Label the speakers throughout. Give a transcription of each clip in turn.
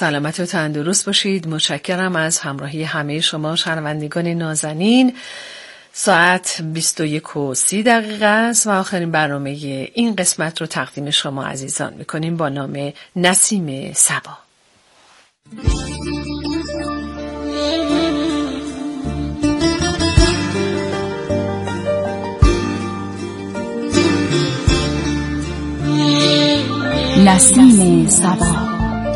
Speaker 1: سلامت و تندرست باشید. متشکرم از همراهی همه شما شنوندگان نازنین. ساعت 21:30 است و آخرین برنامه این قسمت رو تقدیم شما عزیزان میکنیم با نام نسیم صبا.
Speaker 2: نسیم صبا.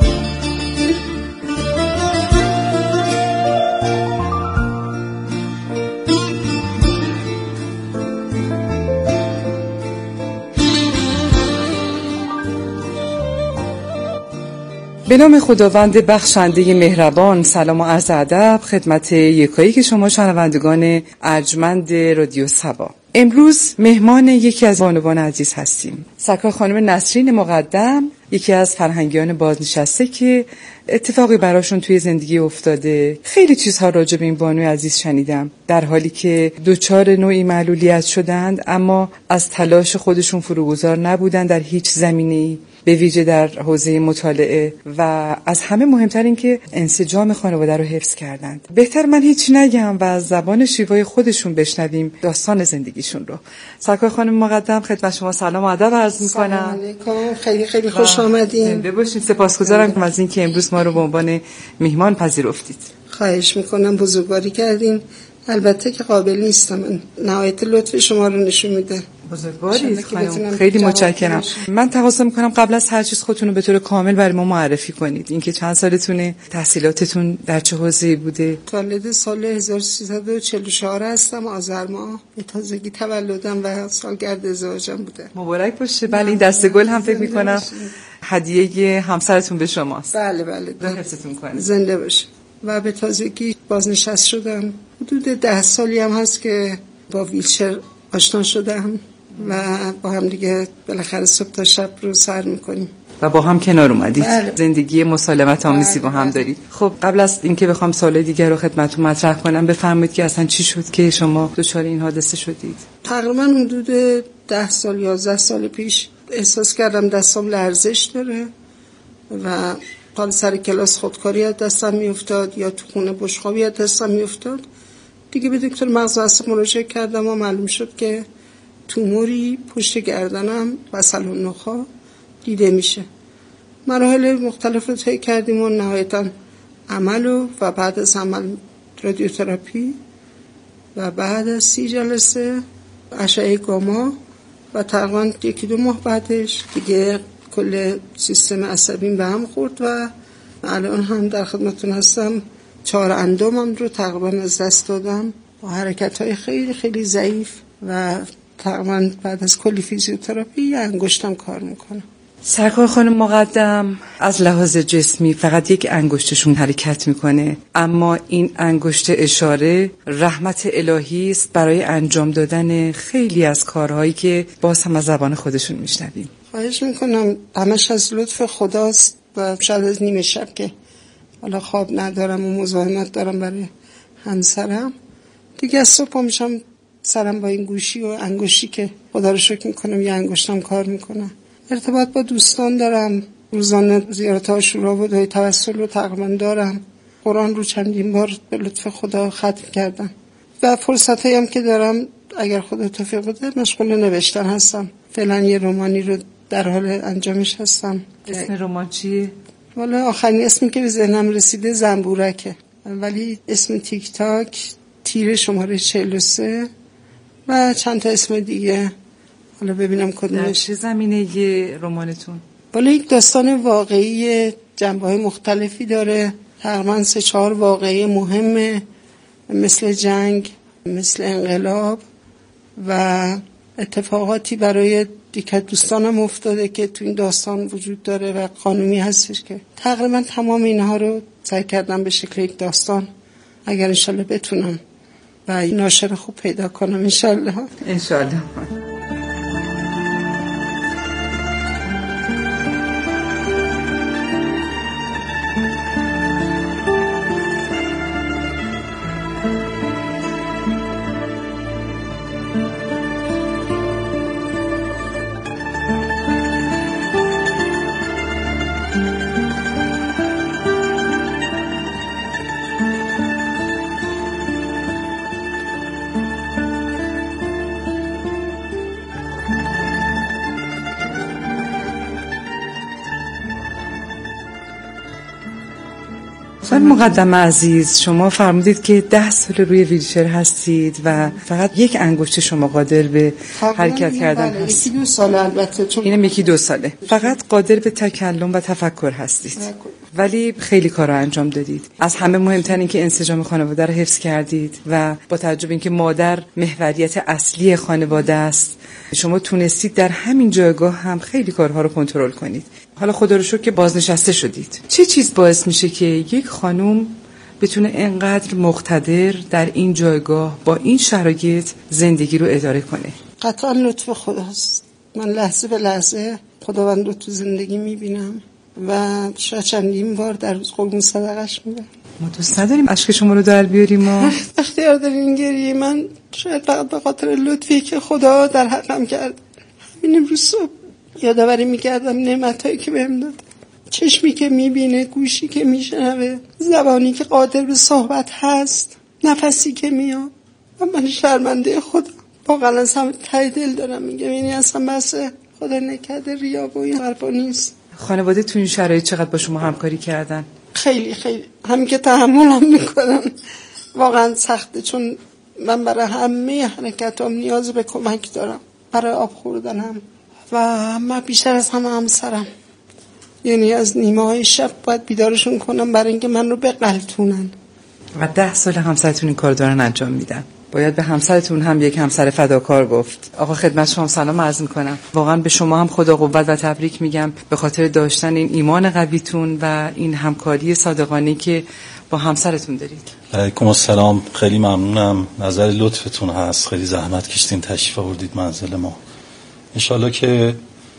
Speaker 3: به نام خداوند بخشنده مهربان، سلام و عرض ادب خدمت یکایی که شما شنوندگان ارجمند رادیو صبا. امروز مهمان یکی از بانوان عزیز هستیم، سرکار خانم نسرین مقدم، یکی از فرهنگیان بازنشسته که اتفاقی براشون توی زندگی افتاده. خیلی چیزها راجع به این بانوی عزیز شنیدم، در حالی که دچار نوعی معلولیت شدند اما از تلاش خودشون فروگذار نبودن در هیچ زمینه‌ای، به ویژه در حوزه مطالعه، و از همه مهمتر این که انسجام خانواده رو حفظ کردند. بهتر من هیچ نگم و از زبان شیوای خودشون بشنویم داستان زندگیشون رو. سرکار خانم مقدم، خدمت شما سلام و ادب عرض می‌کنم.
Speaker 4: سلام علیکم، خیلی خیلی خوش آمدین.
Speaker 3: بباشید، سپاسگزارم از اینکه امروز ما رو به عنوان میهمان پذیرفتید.
Speaker 4: خواهش میکنم، بزرگواری کردین. البته که قابل نیستم، من نهایت لطف شما رو نشون میده.
Speaker 3: بزرگواری خانم، خیلی متشکرم. من تقاضا میکنم قبل از هر چیز خودتون رو به طور کامل برای ما معرفی کنید. اینکه چند سالتونه، تحصیلاتتون در چه حوزه‌ای بوده؟
Speaker 4: متولد سال 1344 هستم، آذر ماه. به تازگی تولدم و سالگرد ازدواجم بوده.
Speaker 3: مبارک باشه. بله، این دسته گل هم فکر میکنم هدیه همسرتون به شماست.
Speaker 4: بله.
Speaker 3: حفظتون کنه.
Speaker 4: زنده باشه. و به تازگی بازنشسته شدم. حدود 10 سالی هم هست که با ویلچر آشنا شدم و با هم دیگه بالاخره صبح تا شب رو سر میکنیم
Speaker 3: و با هم کنار اومدید.
Speaker 4: بله.
Speaker 3: زندگی مسالمت آمیزی با هم دارید. خب قبل از اینکه بخوام سوال دیگر رو خدمتتون مطرح کنم، بفرمایید که اصلا چی شد که شما دچار این حادثه شدید؟
Speaker 4: تقریبا حدود 10 سال 11 سال پیش احساس کردم دستام لرزش داره و حال سر کلاس خودکاری از دستم میافتاد یا تو خونه بشقابی از دستم میافتاد. دیگه به دکتر مغز و عصب مراجعه کردم و معلوم شد که توموری پشت گردنم و سلول نخاع دیده میشه. مراحل مختلف رو طی کردیم و نهایتاً عمل و بعد از عمل رادیوتراپی و بعد از 30 جلسه اشعه گاما و تقریباً 1-2 ماه بعدش دیگه کل سیستم عصبیم به هم خورد و الان هم در خدمتتون هستم. 4 اندامم رو تقریبا از دست دادم با حرکت‌های خیلی خیلی ضعیف و تقریبا بعد از کلی فیزیوتراپی انگشتم کار میکنه.
Speaker 3: سرکار خانم مقدم، از لحاظ جسمی فقط یک انگشتشون حرکت میکنه، اما این انگشت اشاره رحمت الهی است برای انجام دادن خیلی از کارهایی که باز هم از زبان خودشون میشنویم.
Speaker 4: خواهش میکنم، همش از لطف خداست و شاید از نیمه شب که حالا خواب ندارم و مزاحمت دارم برای همسرم، دیگه از صبح میشم سرم با این گوشی و انگشتی که خدا رو شکر میکنم یه انگشتم کار میکنه. ارتباط با دوستان دارم، روزانه زیارت عاشورا و دعای توسل رو تقریبا دارم. قرآن رو چندین بار به لطف خدا ختم کردم و فرصتایی هم که دارم اگر خدا توفیق بده مشغول نوشتن هستم. فعلا یه رمانی رو در حال انجامش هستم.
Speaker 3: اسم رمان چیه؟
Speaker 4: والا آخرین اسمی که به ذهنم رسیده زنبورکه، ولی اسم تیک تاک، تیر شماره 43 و چند تا اسم دیگه. حالا ببینم کدومش.
Speaker 3: در چه زمینه یه رمانتون؟
Speaker 4: والا یک داستان واقعی جنبه‌های مختلفی داره، تقریبا 3-4 واقعی مهمه، مثل جنگ، مثل انقلاب و اتفاقاتی برای دیگه دوستانم افتاده که تو این داستان وجود داره و قانونی هستش که تقریبا تمام اینها رو سعی کردم به شکل یک داستان، اگر انشالله بتونم و ناشر خوب پیدا کنم انشالله.
Speaker 3: خانم مقدم عزیز، شما فرمودید که 10 سال روی ویلچر هستید و فقط یک انگشت شما قادر به حرکت کردن هست.
Speaker 4: 1-2 ساله البته، چون
Speaker 3: اینم 1-2 ساله. فقط قادر به تکلم و تفکر هستید. ولی خیلی کارا انجام دادید. از همه مهمتر این که انسجام خانواده رو حفظ کردید و با توجه به اینکه مادر محوریت اصلی خانواده است، شما تونستید در همین جایگاه هم خیلی کارها رو کنترل کنید. حالا خدا رو شکر که بازنشسته شدید. چه چیز باعث میشه که یک خانم بتونه انقدر مقتدر در این جایگاه با این شرایط زندگی رو اداره کنه؟
Speaker 4: قطعا لطف خداست. من لحظه به لحظه خداوند رو تو زندگی میبینم و شاید چندین بار در روز قربون صدقش میدم.
Speaker 3: ما دوست نداریم اشک شما رو در بیاریم. ما
Speaker 4: اختیار دارین گریه. من شاید فقط به خاطر لطفی که خدا در حقم کرد. همین امروز صبح یادآوری میکردم نعمتایی که بهم داده. چشمی که میبینه، گوشی که میشنوه، زبانی که قادر به صحبت هست، نفسی که میاد. و من شرمنده خودم. واقعا از همه ته دل دارم میگم، یعنی اصلا بس خدا نکرده ریا و این حرفا نیست.
Speaker 3: خانواده تو این شرایط چقدر با شما همکاری کردن؟
Speaker 4: خیلی همین که تحملم میکنن واقعا سخته، چون من برای همه حرکتام نیاز به کمک دارم، برای آب خوردنم و من بیشتر از همه همسرم، یعنی از نیمه های شب باید بیدارشون کنم برای اینکه من رو بقلتونن.
Speaker 3: و 10 سال همسرتون این کار دارن انجام میدن. باید به همسرتون هم یک همسر فداکار گفت. آقا خدمت شما سلام عرض میکنم. واقعا به شما هم خدا قوت و تبریک میگم به خاطر داشتن این ایمان قویتون و این همکاری صادقانه که با همسرتون دارید.
Speaker 5: علیکم السلام، خیلی ممنونم، نظر لطفتون هست، خیلی زحمت کشیدین تشریف آوردید منزل ما. انشالله که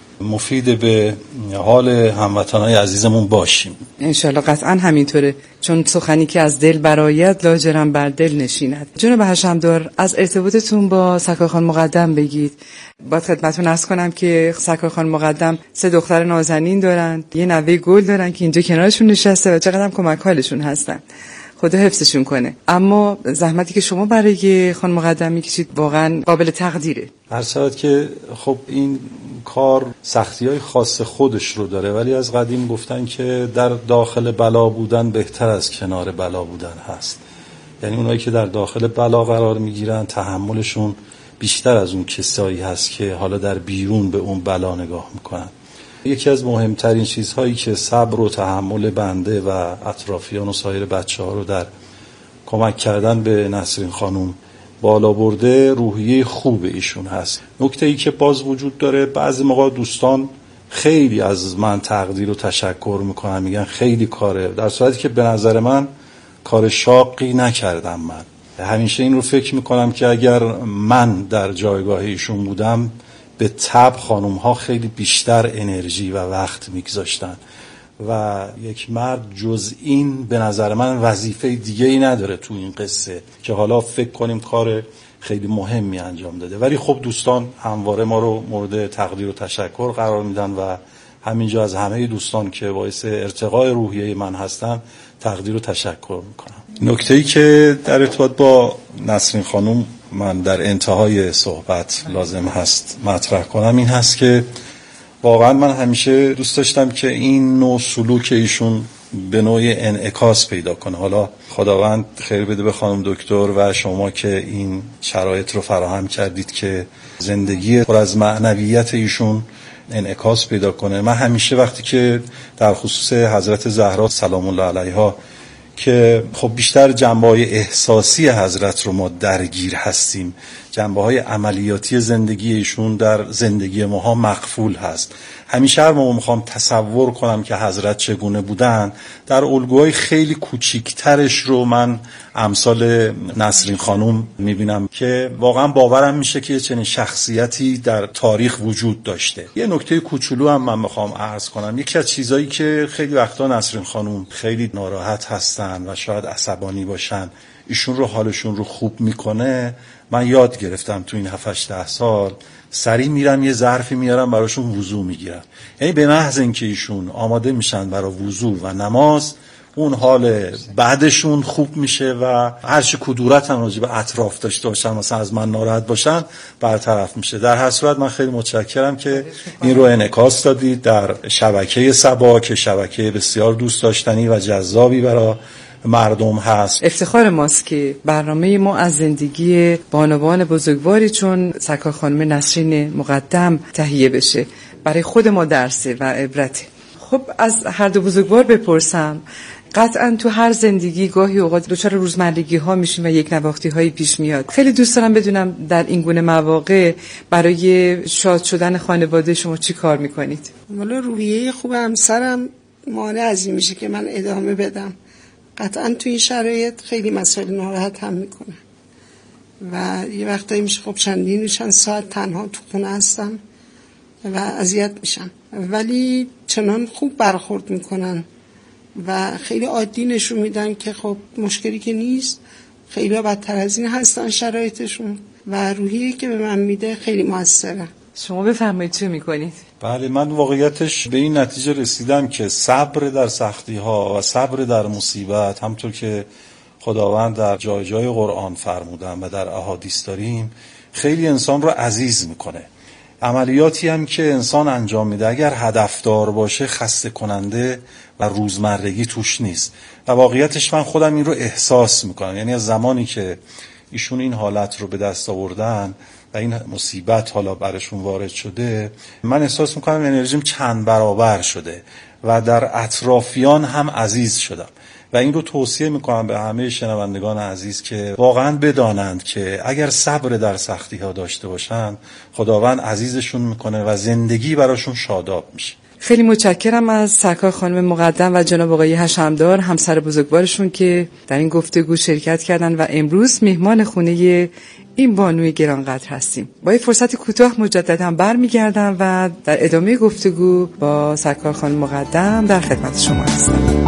Speaker 5: مفید به حال هموطنای عزیزمون باشیم.
Speaker 3: انشالله قطعا همینطوره، چون سخنی که از دل برآید لاجرم بر دل نشیند. جناب هشمدار، از ارتباطتون با سرکار خانم مقدم بگید. باید خدمتتون عرض کنم که سرکار خانم مقدم 3 دختر نازنین دارن، یه نوه گل دارن که اینجا کنارشون نشسته و چقدر هم کمک حالشون هستن. خدا حفظشون کنه. اما زحمتی که شما برای خانم مقدم میکشید واقعا قابل تقدیره.
Speaker 5: هر شود که خب این کار سختی‌های خاص خودش رو داره، ولی از قدیم گفتن که در داخل بلا بودن بهتر از کنار بلا بودن هست. یعنی اونایی که در داخل بلا قرار میگیرن تحملشون بیشتر از اون کسایی هست که حالا در بیرون به اون بلا نگاه میکنن. یکی از مهمترین چیزهایی که صبر و تحمل بنده و اطرافیان و سایر بچه‌ها رو در کمک کردن به نسرین خانم بالا برده، روحیه خوب ایشون هست. نکته‌ای که باز وجود داره، بعضی موقع دوستان خیلی از من تقدیر و تشکر میکنن، میگن خیلی کاره، در صورتی که به نظر من کار شاقی نکردم. من همیشه این رو فکر میکنم که اگر من در جایگاه ایشون بودم به طبع خانم ها خیلی بیشتر انرژی و وقت میگذاشتن و یک مرد جز این به نظر من وظیفه دیگه ای نداره تو این قصه که حالا فکر کنیم کار خیلی مهمی انجام داده. ولی خب دوستان همواره ما رو مورد تقدیر و تشکر قرار میدن و همینجا از همه دوستان که باعث ارتقای روحیه من هستن تقدیر و تشکر میکنم. نکته‌ای که در ارتباط با نسرین خانم من در انتهای صحبت لازم هست مطرح کنم این هست که واقعا من همیشه دوست داشتم که این نوع سلوک ایشون به نوعی انعکاس پیدا کنه. حالا خداوند خیر بده به خانم دکتر و شما که این شرایط رو فراهم کردید که زندگی پر از معنویت ایشون انعکاس پیدا کنه. من همیشه وقتی که در خصوص حضرت زهرا سلام الله علیها که خب بیشتر جنبه‌های احساسی حضرت رو ما درگیر هستیم، جنبه‌های عملیاتی زندگی ایشون در زندگی ماها مغفول هست. همیشه هر موقع میخوام تصور کنم که حضرت چگونه بودن، در الگوهای خیلی کوچیکترش رو من امثال نسرین خانوم میبینم که واقعا باورم میشه که چنین شخصیتی در تاریخ وجود داشته. یه نکته کوچولو هم من میخوام عرض کنم. یکی از چیزایی که خیلی وقتا نسرین خانوم خیلی ناراحت هستن و شاید عصبانی باشن ایشون رو حالشون رو خوب میکنه، من یاد گرفتم تو این 7-8 سال سریع میرم یه ظرفی میارم براشون وضو میگیرم. یعنی به محض اینکه ایشون آماده میشن برای وضو و نماز، اون حال بعدشون خوب میشه و هر چی کدورت هم راجع به اطراف داشته باشن مثلا از من ناراحت باشن برطرف میشه. در هر صورت من خیلی متشکرم که این رو انعکاس دادید در شبکه صبا که شبکه بسیار دوست داشتنی و جذابی برای مردم هست.
Speaker 3: افتخار ماست که برنامه ما از زندگی بانوان بزرگواری چون سرکار خانم نسرین مقدم تهیه بشه. برای خود ما درسه و عبرته. خب از هر دو بزرگوار بپرسم، قطعا تو هر زندگی گاهی اوقات دچار روزمرگی ها میشیم و یک نواختی هایی پیش میاد. خیلی دوست دارم بدونم در این گونه مواقع برای شاد شدن خانواده شما چی کار میکنید؟
Speaker 4: والا روحیه خوب همسرم مانع از این میشه که من ادامه بدم. قطعا تو این شرایط خیلی مسائل ناراحت هم میکنه و یه وقتایی میشه خب چند ساعت تنها تو خونه هستم و اذیت میشم، ولی چنان خوب برخورد میکنن و خیلی عادی نشون میدن که خب مشکلی که نیست، خیلی بدتر از این هستن شرایطشون و روحیه‌ای که به من میده خیلی موثره.
Speaker 3: شما بفرمایید چی میکنید؟
Speaker 5: بله، من واقعیتش به این نتیجه رسیدم که صبر در سختی ها و صبر در مصیبت، همطور که خداوند در جای جای قرآن فرمودن و در احادیث داریم، خیلی انسان رو عزیز میکنه. عملیاتی هم که انسان انجام میده اگر هدفدار باشه خسته کننده و روزمرگی توش نیست و واقعیتش من خودم این رو احساس میکنم. یعنی از زمانی که ایشون این حالت رو به دست آوردن و این مصیبت حالا برشون وارد شده، من احساس میکنم انرژیم چند برابر شده و در اطرافیان هم عزیز شدم و این رو توصیه میکنم به همه شنوندگان عزیز که واقعا بدانند که اگر صبر در سختی ها داشته باشند خداوند عزیزشون میکنه و زندگی براشون شاداب میشه.
Speaker 3: خیلی متشکرم از سرکار خانم مقدم و جناب آقای حشمدار همسر بزرگوارشون که در این گفتگو شرکت کردن و امروز مهمان خونه این بانوی گرانقدر هستیم. با یک فرصت کوتاه مجددا برمیگردم و در ادامه گفتگو با سرکار خانم مقدم در خدمت شما هستم.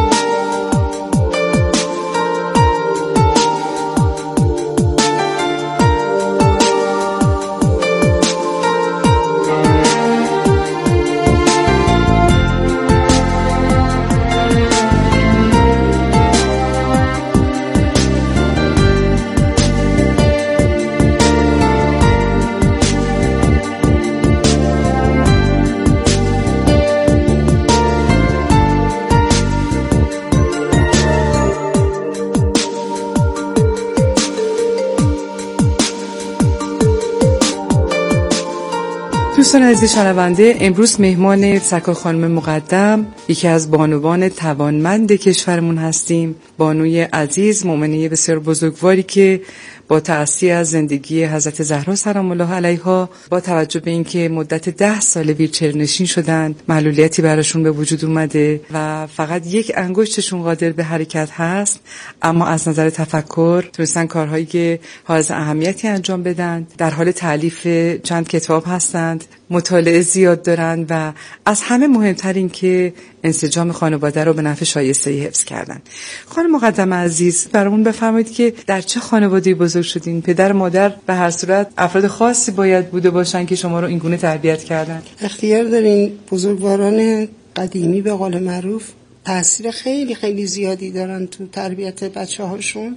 Speaker 3: دوستان عزیز شنونده، امروز مهمان سرکار خانم مقدم، یکی از بانوان توانمند کشورمون هستیم. بانوی عزیز، مؤمنه بسیار بزرگواری که با تأثیر از زندگی حضرت زهرا سلام الله علیها، با توجه به اینکه مدت 10 سال ویلچر نشین شدن، معلولیتی براشون به وجود اومده و فقط یک انگشتشون قادر به حرکت هست، اما از نظر تفکر تونستن کارهایی که حائز اهمیتی انجام بدن. در حال تالیف چند کتاب هستند، مطالعه زیاد دارن و از همه مهمتر این که انسجام خانواده رو به نفع شایسته حفظ کردن. خانم مقدم عزیز، برامون بفرمایید که در چه خانواده‌ای بزرگ شدین؟ پدر مادر به هر صورت افراد خاصی باید بوده باشن که شما رو این گونه تربیت کردن.
Speaker 4: اختیار دارین. بزرگواران قدیمی به قول معروف تأثیر خیلی خیلی زیادی دارن تو تربیت بچه‌هاشون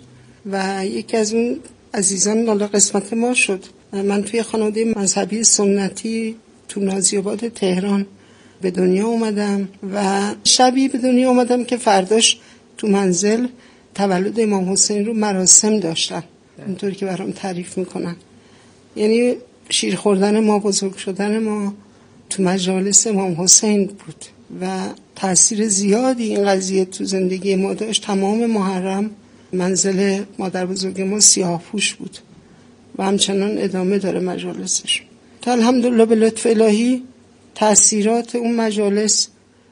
Speaker 4: و یکی از اون عزیزان الله قسمت ما شد. من توی خانواده مذهبی سنتی تو نازی‌آباد تهران به دنیا اومدم و شبی به دنیا اومدم که فرداش تو منزل تولد امام حسین رو مراسم داشتن، اینطوری که برام تعریف میکنن. یعنی شیر خوردن ما، بزرگ شدن ما تو مجالس امام حسین بود و تأثیر زیادی این قضیه تو زندگی ما داشت. تمام محرم منزل مادر بزرگ ما سیاه‌پوش بود و همچنان ادامه داره مجالسش. تا الحمدلله به لطف الهی تأثیرات اون مجالس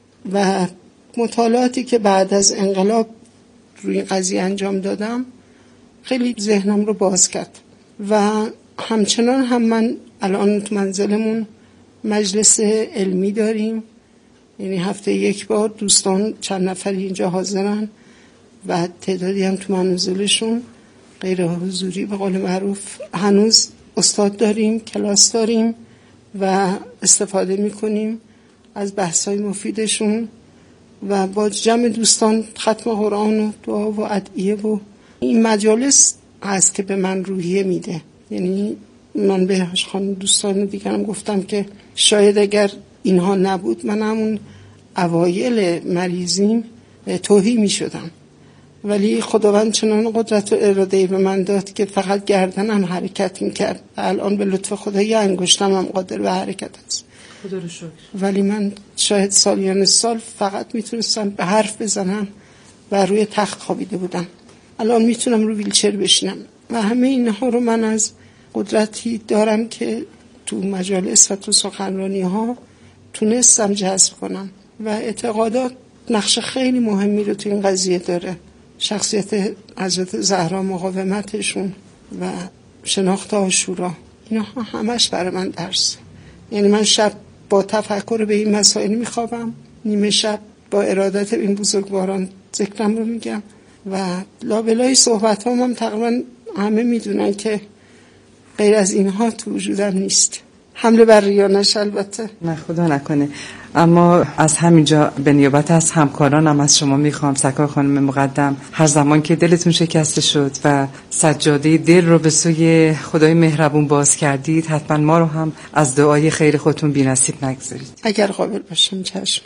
Speaker 4: و مطالعاتی که بعد از انقلاب روی این قضیه انجام دادم خیلی ذهنم رو باز کرد و همچنان هم من الان تو منزلمون مجلس علمی داریم، یعنی هفته یک بار دوستان چند نفری اینجا حاضرن و تعدادی هم تو منزلشون غیر حضوری به قول معروف هنوز استاد داریم، کلاس داریم و استفاده میکنیم از بحث‌های مفیدشون و با جمع دوستان ختم قرآن و دعا و ادعیه و این مجالس هست که به من روحیه میده. یعنی من به خانم دوستان دیگرم گفتم که شاید اگر اینها نبود من همون اوایل مریضیم توهی می شدم، ولی خداوند چنان قدرت و اراده‌ای به من داد که فقط گردنم حرکت می کرد. الان به لطف خدایی انگشتم هم قادر به حرکت است.
Speaker 3: خدا رو شکر.
Speaker 4: ولی من شاید سالیان سال فقط میتونستم به حرف بزنم و روی تخت خوابیده بودم. الان میتونم رو ویلچر بشینم و همه اینها رو من از قدرتی دارم که تو مجالس و تو سخنرانی ها تونستم جذب کنم و اعتقادات نقش خیلی مهمی رو تو این قضیه داره. شخصیت حضرت زهرا، مقاومتشون و شناخت عاشورا، اینها همش برای من درس. یعنی من شب با تفکر به این مسائل میخوابم، نیمه شب با ارادت این بزرگواران ذکرم رو میگم و لابلای صحبت هم تقریبا همه میدونن که غیر از اینها تو وجودم نیست. حمله بر ریا نشه البته،
Speaker 3: نه خدا نکنه. اما از همینجا به نیابت از همکارانم از شما میخوام سکار خانم مقدم، هر زمان که دلتون شکسته شد و سجاده دل رو به سوی خدای مهربون باز کردید، حتما ما رو هم از دعای خیر خودتون بی‌نصیب نگذارید.
Speaker 4: اگر قابل باشم چشم.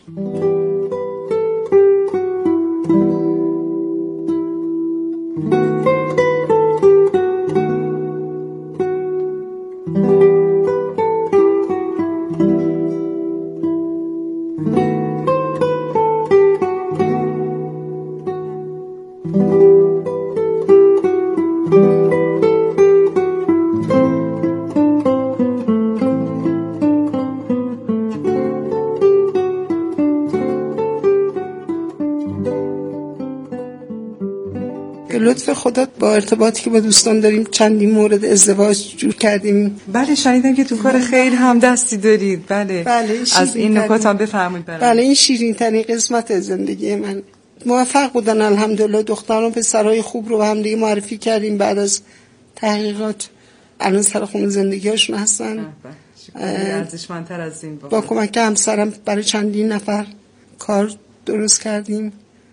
Speaker 4: لطف خدا با ارتباطی که با دوستان داریم چندین مورد ازدواج جور کردیم.
Speaker 3: بله شنیدم که تو کار خیر هم دستی دارید. بله از این نکات هم بفرمایید برام.
Speaker 4: بله این شیرین ترین قسمت زندگی من. موفق بودن الحمدلله. دختران پسرای خوب رو به هم دیگه معرفی کردیم بعد از تحقیقات. الان سر خون زندگی‌هاشون هستن.
Speaker 3: ارزشمندتر از این
Speaker 4: با کمک همسرم برای چندین نفر کار درست کردیم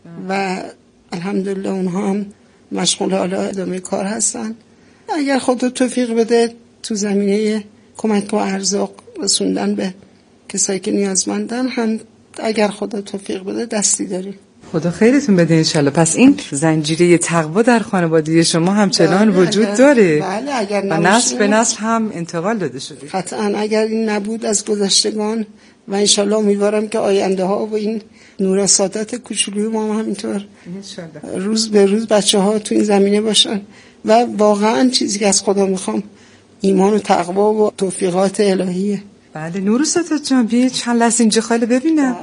Speaker 4: و الحمدلله اونها هم مشغول حالا ادامه کار هستن. اگر خدا توفیق بده تو زمینه کمک و ارزاق رسوندن به کسایی که نیازمندن هم اگر خدا توفیق بده دستی داریم.
Speaker 3: خدا خیرتون بده انشالله. پس این زنجیره تقوا در خانواده شما همچنان وجود داره.
Speaker 4: بله اگر
Speaker 3: و نسل به نسل هم انتقال داده شده.
Speaker 4: قطعا اگر این نبود از گذشتگان و انشالله امیدوارم که آینده ها و این نور سعادت کوچولوی ما هم همینطور روز به روز بچه ها تو این زمینه باشن و واقعا چیزی که از خدا میخوام ایمان و تقوا و توفیقات الهیه.
Speaker 3: بله نور سعادت جان بیا چند لحظه اینجا خاله ببینم.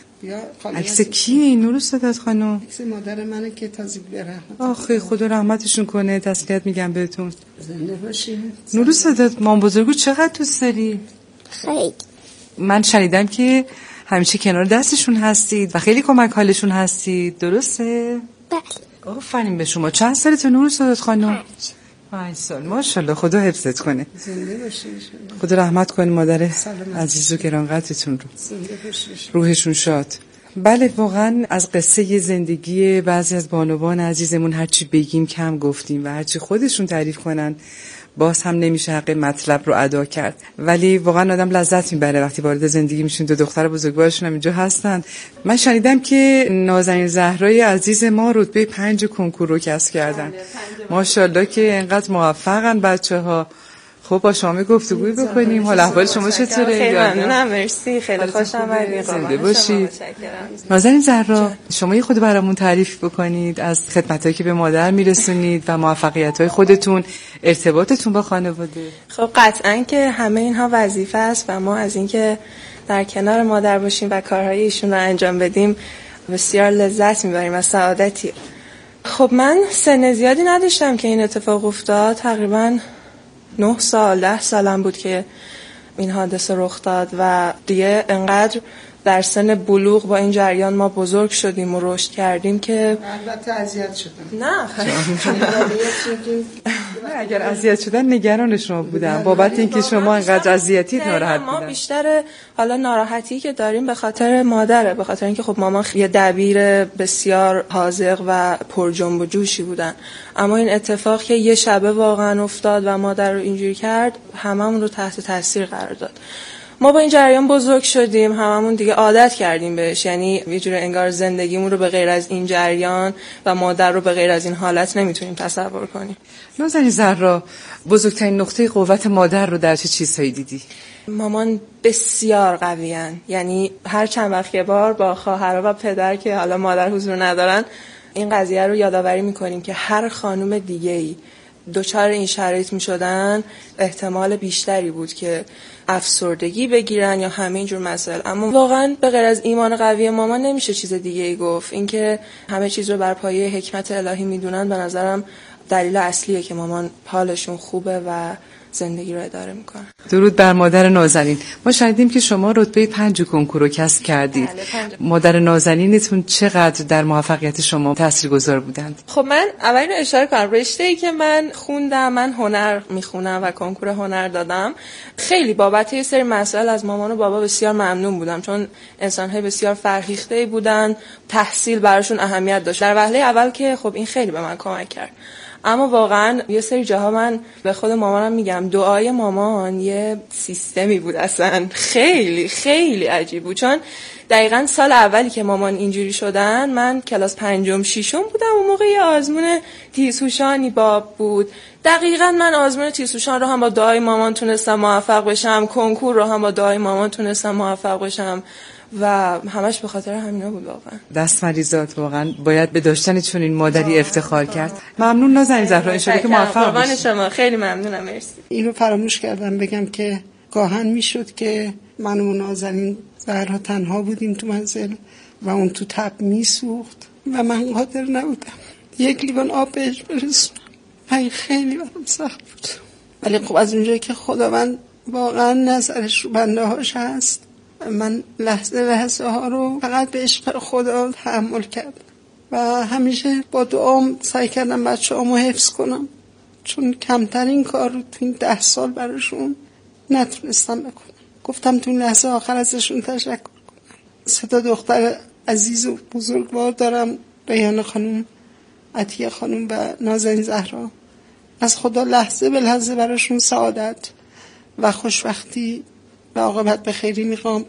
Speaker 3: عکس کیه نور سعادت خانم؟
Speaker 4: عکس مادر منه که تازه برحمت.
Speaker 3: آخه خدا رحمتشون کنه. تسلیت میگم بهتون.
Speaker 4: زنده باشین.
Speaker 3: نور سعادت مام بزرگو چقدر دوست داری؟
Speaker 6: خیلی.
Speaker 3: من شنیدم که همیشه کنار دستشون هستید و خیلی کمک حالشون هستید، درسته؟
Speaker 6: بله.
Speaker 3: آفرین به شما. چند سالته نور سعادت خانم؟ 5 سال. ماشاءالله خدا حفظت کنه.
Speaker 4: زنده باشین.
Speaker 3: خدا رحمت کنه مادر عزیز و گرانقدرتون رو.
Speaker 4: زنده باشین.
Speaker 3: روحشون شاد. بله واقعا از قصه زندگی بعضی از بانوان عزیزمون هرچی بگیم کم گفتیم و هرچی خودشون تعریف کنن باز هم نمیشه حق مطلب رو ادا کرد. ولی واقعا آدم لذت میبره وقتی وارد زندگی میشین. دو دختر بزرگوارشون هم اینجا هستن. من شنیدم که نازنین زهرای عزیز ما رتبه 5 کنکور رو کسب کردن. ماشاءالله که انقدر موفقن بچه‌ها. خب با شما گفتگوی بکنیم. حال احوال شما چطوره؟
Speaker 7: خیلی ممنونم. مرسی. خیلی خوشم اومدید.
Speaker 3: زنده باشید. نازنین زهرا شما یه خود برامون تعریف بکنید از خدمتایی که به مادر میرسونید و موفقیت‌های خودتون، ارتباطتون با خانواده.
Speaker 7: خب قطعاً که همه اینها وظیفه است و ما از اینکه در کنار مادر باشیم و کارهای ایشون رو انجام بدیم بسیار لذت میبریم و سعادتی. خب من سن زیادی نداشتم که این اتفاق افتاد. تقریباً 9 سال 10 سالم بود که این حادثه رخ داد و دیگه انقدر در سن بلوغ با این جریان ما بزرگ شدیم و رشد کردیم که
Speaker 4: البته اذیت شدن.
Speaker 7: نه
Speaker 3: اگر اذیت شدن نگران شما بودن بابت اینکه شما انقدر اذیتی ناراحت بودن.
Speaker 7: ما بیشتر حالا ناراحتی که داریم به خاطر مادره، به خاطر اینکه خب مامان یه دبیر بسیار حاذق و پر جنب و جوشی بودن، اما این اتفاق که یه شبه واقعا افتاد و مادر رو اینجوری کرد هممون رو تحت تاثیر قرار داد. ما با این جریان بزرگ شدیم، هممون دیگه عادت کردیم بهش، یعنی یه جور انگار زندگیمون رو به غیر از این جریان و مادر رو به غیر از این حالت نمیتونیم تصور کنیم.
Speaker 3: نازنین زهرا، بزرگترین نقطه قوت مادر رو در چه چیزهایی دیدی؟
Speaker 7: مامان بسیار قویان، یعنی هر چند وقت یه بار با خواهرها و پدر که حالا مادر حضور ندارن این قضیه رو یادآوری میکنیم که هر خانم دیگه‌ای دوچار این شرایط میشدن احتمال بیشتری بود که افسردگی بگیرن یا همین جور مسائل. اما واقعا به غیر از ایمان قوی مامان نمیشه چیز دیگه ای گفت. اینکه همه چیز رو بر پایه حکمت الهی میدونن به نظرم دلیل اصلیه که مامان حالشون خوبه و زندگی رو اداره میکنن.
Speaker 3: درود بر مادر نازنین. ما شنیدیم که شما رتبه 5 کنکور رو کسب کردید. مادر نازنینتون چقدر در موفقیت شما تاثیرگذار بودند؟
Speaker 7: خب من اولین اشاره کنم رشته‌ای که من خوندم، من هنر میخونم و کنکور هنر دادم. خیلی بابت یه سری مسائل از مامان و بابا بسیار ممنون بودم، چون انسان‌های بسیار فرهیخته‌ای بودن، تحصیل براشون اهمیت داشت. در وهله اول که خب این خیلی به من کمک کرد، اما واقعا یه سری جاها من به خود مامانم میگم دعای مامان یه سیستمی بود، اصلا خیلی خیلی عجیب بود. چون دقیقاً سال اولی که مامان اینجوری شدن من کلاس 5م 6م بودم، اون موقع یه آزمون تیزهوشانی باب بود. دقیقاً من آزمون تیزهوشان رو هم با دعای مامان تونستم موفق بشم، کنکور رو هم با دعای مامان تونستم موفق بشم و همش به خاطر همینا بود. واقعا
Speaker 3: دست مریضات واقعا باید به داشتن چون این مادری افتخار کرد. ممنون نازنین زهرا، ان شاءالله که موفق باشید.
Speaker 7: شما خیلی ممنونم، مرسی.
Speaker 4: اینو فراموش کردم بگم که گاهن میشد که من و نازنین زهرا تنها بودیم تو منزل و اون تو تب میسوخت و من قادر نبودم یک لیوان آب بهش برسونم. این خیلی برام سخت بود، ولی خب از اونجایی که خداوند واقعا نظرش رو بنده هاش هست، من لحظه ها رو فقط به عشق خدا تحمل کردم و همیشه با دعام سعی کردم بچه‌هامو حفظ کنم، چون کمترین کار رو تو این 10 سال براشون نتونستم بکنم. گفتم تو این لحظه آخر ازشون تشکر کنم. 3 دختر عزیز و بزرگوار دارم، ریحانه خانم، عطیه خانم و نازنین زهرا. از خدا لحظه به لحظه براشون سعادت و خوشبختی و عاقبت به خیری میخوام.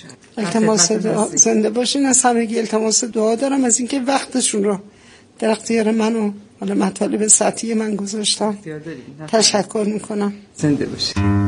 Speaker 4: التماس دعا، زنده باشین. از همگی التماس دعا دارم از اینکه وقتشون رو در اختیار من و حالا مطالب سطحی من گذاشتم. تشکر میکنم.
Speaker 3: زنده باشین.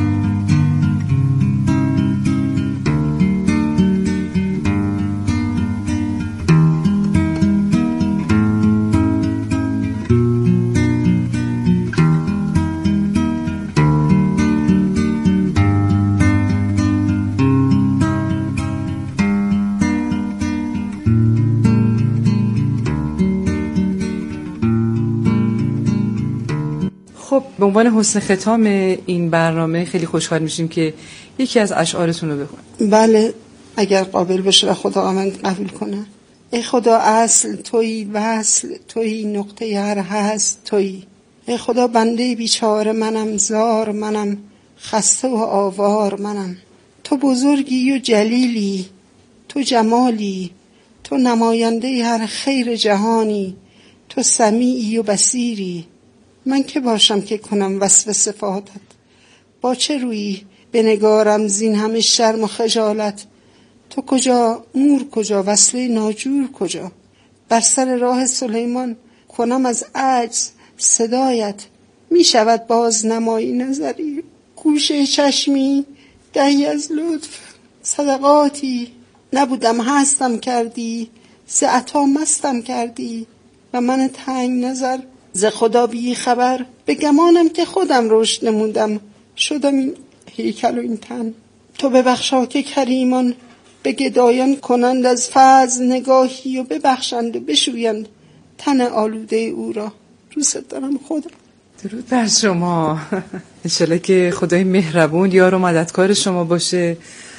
Speaker 3: خب به عنوان حسن ختام این برنامه خیلی خوشحال میشیم که یکی از اشعارتون رو بخونید.
Speaker 4: بله اگر قابل بشه و خدا من قبول کنه. ای خدا اصل تویی، وصل تویی، نقطه هر هست تویی. ای خدا بنده بیچاره منم، زار منم، خسته و آوار منم. تو بزرگی و جلیلی، تو جمالی، تو نماینده هر خیر جهانی، تو سمیعی و بصیری. من که باشم که کنم وصف صفاتت، با چه رویی بنگارم زین همه شرم و خجالت. تو کجا مور کجا، وصله ناجور کجا. بر سر راه سلیمان کنم از عجز صدایت. می شود باز نمایی نظری، گوشه چشمی دهی از لطف صدقاتی. نبودم هستم کردی، ز عطا مستم کردی. و من تنگ نظر ز خدا بی خبر، به گمانم که خودم رشد نمودم، شدم این هیکل و این تن. تو ببخشا که کریمان به گدایان کنند از فضل نگاهی و ببخشند و بشویند تن آلوده او را. دوست دارم خدا.
Speaker 3: درود بر شما. انشالله که خدای مهربون یار و مددکار شما باشه.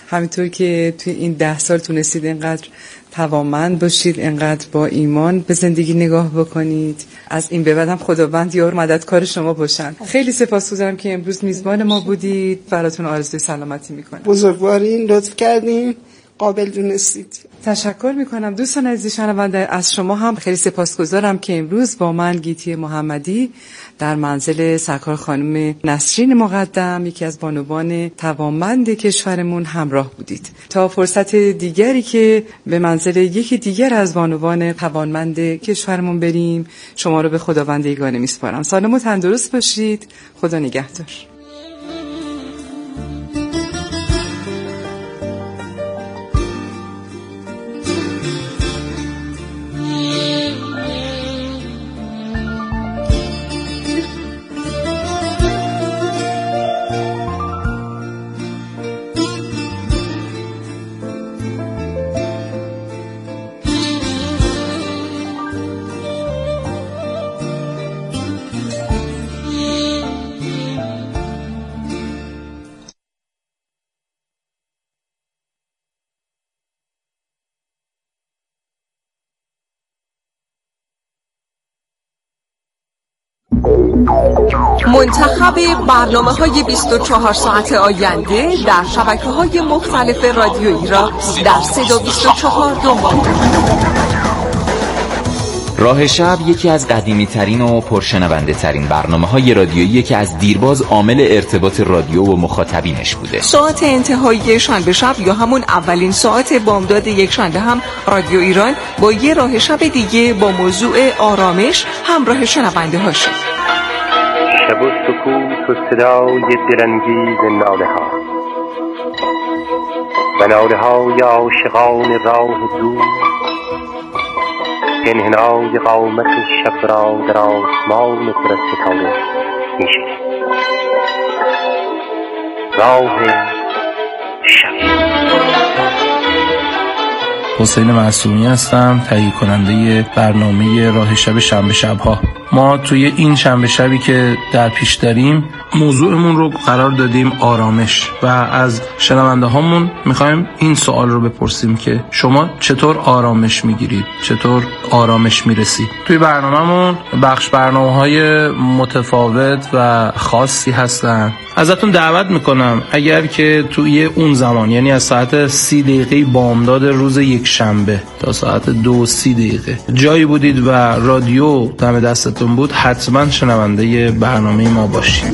Speaker 3: همینطور که توی این 10 سال تونستید اینقدر توانمند باشید، اینقدر با ایمان به زندگی نگاه بکنید. از این به بعد هم خداوند یار مددکار شما باشن. خیلی سپاسگزارم که امروز میزبان ما بودید. براتون آرزوی سلامتی میکنم.
Speaker 4: بزرگوارین، لطف کردین، قابل دونستید.
Speaker 3: تشکر میکنم. دوستان عزیز شنونده، از شما هم خیلی سپاسگزارم که امروز با من گیتی محمدی در منزل سرکار خانم نسرین مقدم، یکی از بانوان توانمند کشورمون همراه بودید. تا فرصت دیگری که به منزل یکی دیگر از بانوان توانمند کشورمون بریم، شما رو به خداوند یگانه میسپارم. سالم و تندرست باشید. خدا نگهدار.
Speaker 8: منتخب برنامه‌های 24 ساعت آینده در شبکه‌های مختلف رادیویی را در صدا 24 دنبال کنید.
Speaker 9: راه شب یکی از قدیمی ترین و پرشنونده ترین برنامه‌های رادیویی که از دیرباز عامل ارتباط رادیو و مخاطبینش بوده.
Speaker 8: ساعت انتهایی شنبه شب یا همون اولین ساعت بامداد یک شنبه هم رادیو ایران با یه راه شب دیگه با موضوع آرامش همراه شنونده ها شد.
Speaker 10: شب و سکوت و صدای دلانگیز ناله ها و ناله های عاشقان راه دور، انحنای قامت شب را در آسمان پر از ستاره می‌شنید. راه شب.
Speaker 11: حسین معصومی هستم، تهیه کننده برنامه راه شب شنبه شب‌ها. ما توی این شنبه شبی که در پیش داریم موضوعمون رو قرار دادیم آرامش و از شنونده هامون میخوایم این سوال رو بپرسیم که شما چطور آرامش میگیرید؟ چطور آرامش میرسید؟ توی برنامه‌مون برنامه‌های متفاوت و خاصی هستن. ازتون دعوت میکنم اگر که توی اون زمان، یعنی از ساعت 30 دقیقه بامداد روز یک شنبه تا ساعت 2:30 دقیقه جایی بودید و رادیو دم دستتون بود، حتما شنونده برنامه ما باشید.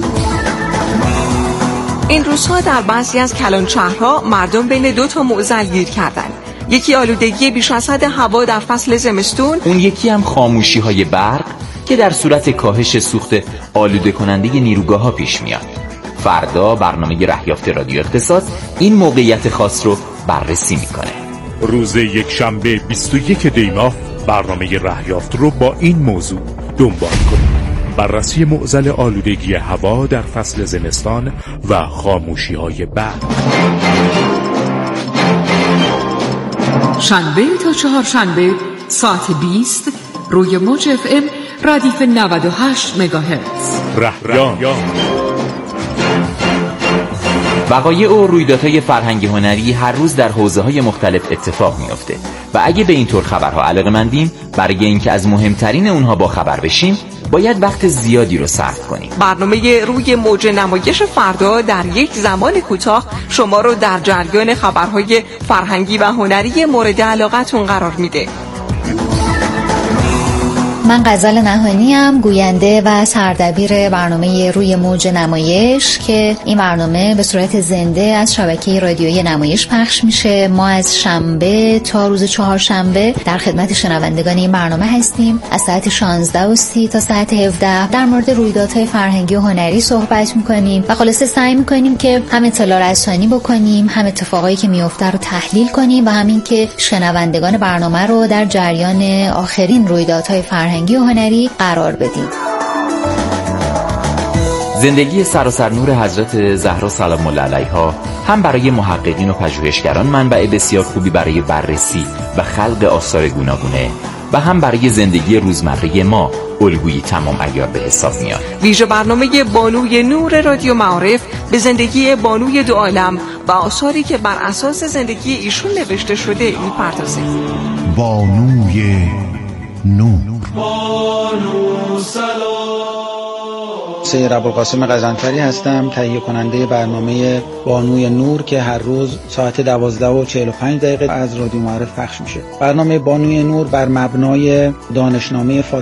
Speaker 8: این روزها در بعضی از کلانشهرها مردم بین دو تا معضل گیر کردن. یکی آلودگی بیش از حد هوا در فصل زمستون،
Speaker 9: اون یکی هم خاموشی‌های برق که در صورت کاهش سوخت آلوده کننده نیروگاه‌ها پیش میاد. فردا برنامه رهیافت رادیو اقتصاد این موقعیت خاص رو بررسی میکنه.
Speaker 12: روز یک شنبه 21 دی ماه برنامه رهیافت رو با این موضوع دنبال کنید: بررسی معضل آلودگی هوا در فصل زمستان و خاموشی‌های برق.
Speaker 13: شنبه تا چهارشنبه ساعت 20 روی موج FM ردیف 98 مگاهرتز.
Speaker 9: وقایع و رویدادهای فرهنگی هنری هر روز در حوزه‌های مختلف اتفاق میفته و اگه به این طور خبرها علاقه‌مندیم، برای اینکه از مهمترین اونها با خبر بشیم باید وقت زیادی رو صرف کنیم.
Speaker 8: برنامه روی موج نمایش فردا در یک زمان کوتاه شما رو در جریان خبرهای فرهنگی و هنری مورد علاقتون قرار میده.
Speaker 14: من غزال نهانیم، گوینده و سردبیر برنامه روی موج نمایش که این برنامه به صورت زنده از شبکه رادیویی نمایش پخش میشه. ما از شنبه تا روز چهارشنبه در خدمت شنوندگان این برنامه هستیم. از ساعت 16:30 تا ساعت 17 در مورد رویدادهای فرهنگی و هنری صحبت میکنیم و خلاصه سعی میکنیم که هم اطلاع رسانی بکنیم، هم اتفاقایی که میفته رو تحلیل کنیم و همین که شنوندگان برنامه رو در جریان آخرین رویدادهای فرهنگی و هنری قرار بدیم.
Speaker 9: زندگی سراسر نور حضرت زهرا سلام الله علیها هم برای محققین و پژوهشگران منبع بسیار خوبی برای بررسی و خلق آثار گوناگونه و هم برای زندگی روزمره ما الگویی تمام عیار به حساب میاد.
Speaker 8: ویژه برنامه بانوی نور رادیو معارف به زندگی بانوی دو عالم و آثاری که بر اساس زندگی ایشون نوشته شده میپردازه.
Speaker 15: بانوی نور.
Speaker 16: بانو سلام.
Speaker 17: سید ابوالقاسم غضنفری هستم، تهیه کننده برنامه بانوی نور که هر روز ساعت 12:45 از رادیو معارف پخش میشه. برنامه بانوی نور بر مبنای دانشنامه فاطمه